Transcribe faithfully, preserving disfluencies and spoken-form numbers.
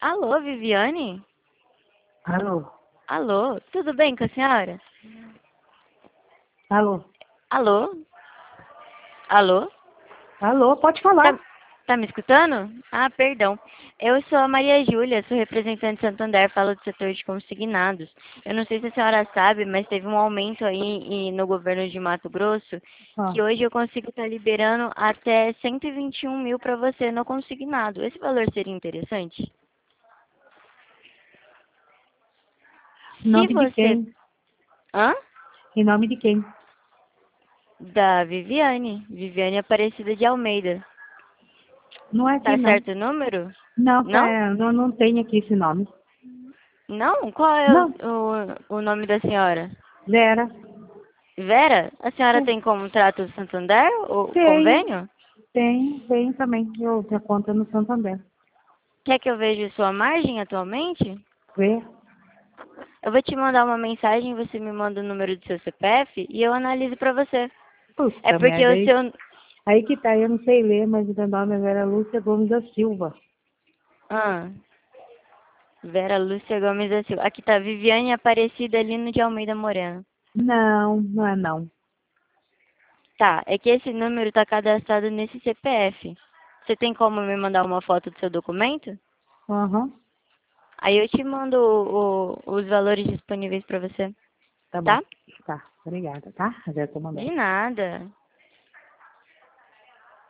Alô, Viviane? Alô? Alô, tudo bem com a senhora? Alô? Alô? Alô? Alô, pode falar. Tá, tá me escutando? Ah, perdão. Eu sou a Maria Júlia, sou representante de Santander, falo do setor de consignados. Eu não sei se a senhora sabe, mas teve um aumento aí e- no governo de Mato Grosso, Ó, que hoje eu consigo estar liberando até cento e vinte e um mil para você no consignado. Esse valor seria interessante? em Se nome de você... quem? Hã? Em nome de quem? Da Viviane. Viviane Aparecida de Almeida. Não é aqui, Tá não. certo o número? Não, Não? é, não, não tem aqui esse nome. Não? Qual é Não, o, o, o nome da senhora? Vera. Vera? A senhora tem contrato do Santander? O Tem, convênio? tem, tem também. Eu tenho conta no Santander. Quer que eu veja sua margem atualmente? Vê? Eu vou te mandar uma mensagem, você me manda o número do seu C P F e eu analiso pra você. É Puta porque merda. o Aí, seu... aí que tá, eu não sei ler, mas o meu nome é Vera Lúcia Gomes da Silva. Ah, Vera Lúcia Gomes da Silva. Aqui tá Viviane Aparecida Lino de Almeida Moreno. Não, não é não. Tá, é que esse número tá cadastrado nesse C P F. Você tem como me mandar uma foto do seu documento? Aham, Aí eu te mando o- o- os valores disponíveis pra você, tá bom. tá? Tá, obrigada, tá? Já tô mandando. De nada.